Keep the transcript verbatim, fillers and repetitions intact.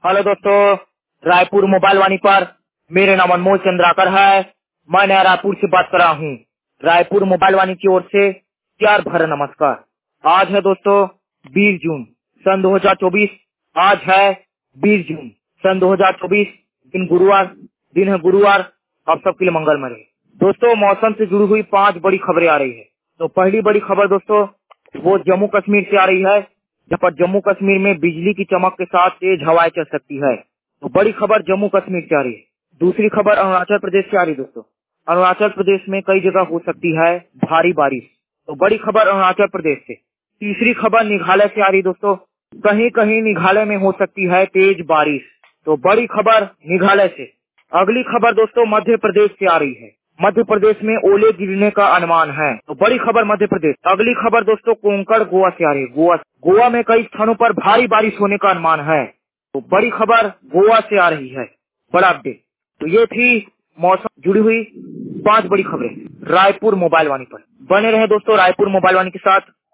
Hello दोस्तों, Raipur mobile वाणी पर मेरे नाम अनमोल चंद्राकर है। मैं नया रायपुर से बात कर रहा हूँ। रायपुर मोबाइल वाणी की ओर से प्यार भरा नमस्कार। आज है दोस्तों बीस जून सन दो हज़ार चौबीस। आज है बीस जून सन दो हज़ार चौबीस, दिन गुरुवार, दिन है गुरुवार। आप सबके लिए मंगलमय रहे। दोस्तों, मौसम से जुड़ी हुई पांच बड़ी खबरें आ रही है। तो पहली बड़ी खबर दोस्तों वो जम्मू कश्मीर से आ रही है, जहाँ पर जम्मू कश्मीर में बिजली की चमक के साथ तेज हवाएं चल सकती है। तो बड़ी खबर जम्मू कश्मीर से आ रही है। दूसरी खबर अरुणाचल प्रदेश से आ रही है दोस्तों। अरुणाचल प्रदेश में कई जगह हो सकती है भारी बारिश। तो बड़ी खबर अरुणाचल प्रदेश से। तीसरी खबर मेघालय से आ रही दोस्तों। कहीं कहीं मेघालय में हो सकती है तेज बारिश। तो बड़ी खबर मेघालय से। अगली खबर दोस्तों मध्य प्रदेश से आ रही है। मध्य प्रदेश में ओले गिरने का अनुमान है। तो बड़ी खबर मध्य प्रदेश। अगली खबर दोस्तों कोंकण गोवा से आ रही है। गोवा गोवा में कई स्थानों पर भारी बारिश होने का अनुमान है। तो बड़ी खबर गोवा से आ रही है। बड़ा अपडेट। तो ये थी मौसम जुड़ी हुई पांच बड़ी खबरें रायपुर मोबाइल वाणी पर। बने रहे दोस्तों रायपुर मोबाइल वाणी के साथ।